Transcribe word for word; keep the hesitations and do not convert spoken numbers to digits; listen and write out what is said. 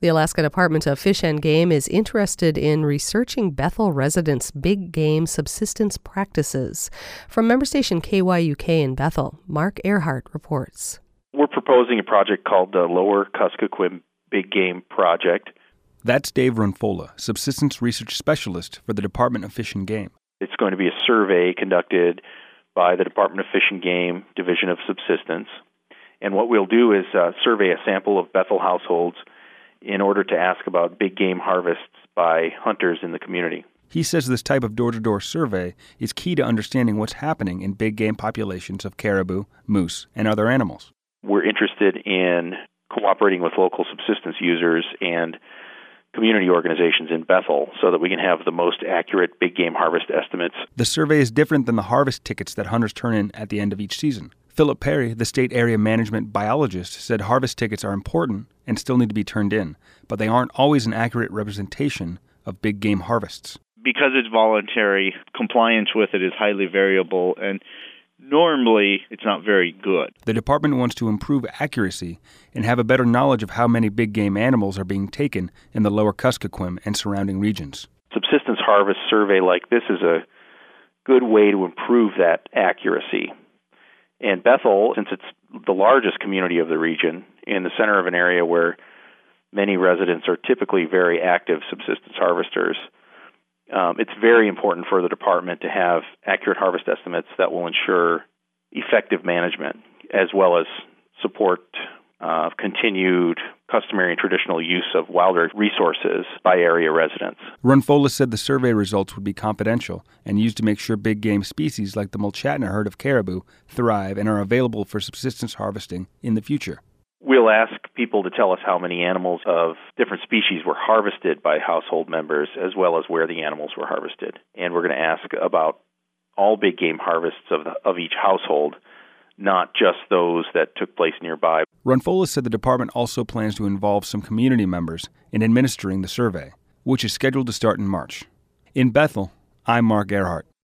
The Alaska Department of Fish and Game is interested in researching Bethel residents' big game subsistence practices. From member station K Y U K in Bethel, Mark Earhart reports. We're proposing a project called the Lower Kuskokwim Big Game Project. That's Dave Runfola, Subsistence Research Specialist for the Department of Fish and Game. It's going to be a survey conducted by the Department of Fish and Game Division of Subsistence. And what we'll do is uh, survey a sample of Bethel households in order to ask about big game harvests by hunters in the community. He says this type of door-to-door survey is key to understanding what's happening in big game populations of caribou, moose, and other animals. We're interested in cooperating with local subsistence users and community organizations in Bethel so that we can have the most accurate big game harvest estimates. The survey is different than the harvest tickets that hunters turn in at the end of each season. Philip Perry, the state area management biologist, said harvest tickets are important and still need to be turned in, but they aren't always an accurate representation of big game harvests. Because it's voluntary, compliance with it is highly variable, and normally it's not very good. The department wants to improve accuracy and have a better knowledge of how many big game animals are being taken in the Lower Kuskokwim and surrounding regions. Subsistence harvest survey like this is a good way to improve that accuracy. And Bethel, since it's the largest community of the region, in the center of an area where many residents are typically very active subsistence harvesters, um, it's very important for the department to have accurate harvest estimates that will ensure effective management, as well as support uh, continued customary and traditional use of wild resources by area residents. Runfola said the survey results would be confidential and used to make sure big game species like the Mulchatna herd of caribou thrive and are available for subsistence harvesting in the future. We'll ask people to tell us how many animals of different species were harvested by household members, as well as where the animals were harvested. And we're going to ask about all big game harvests of, the, of each household, not just those that took place nearby. Runfola said the department also plans to involve some community members in administering the survey, which is scheduled to start in March. In Bethel, I'm Mark Earhart.